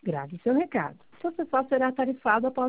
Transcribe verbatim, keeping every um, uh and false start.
Grave seu recado. Seu pessoal será tarifado após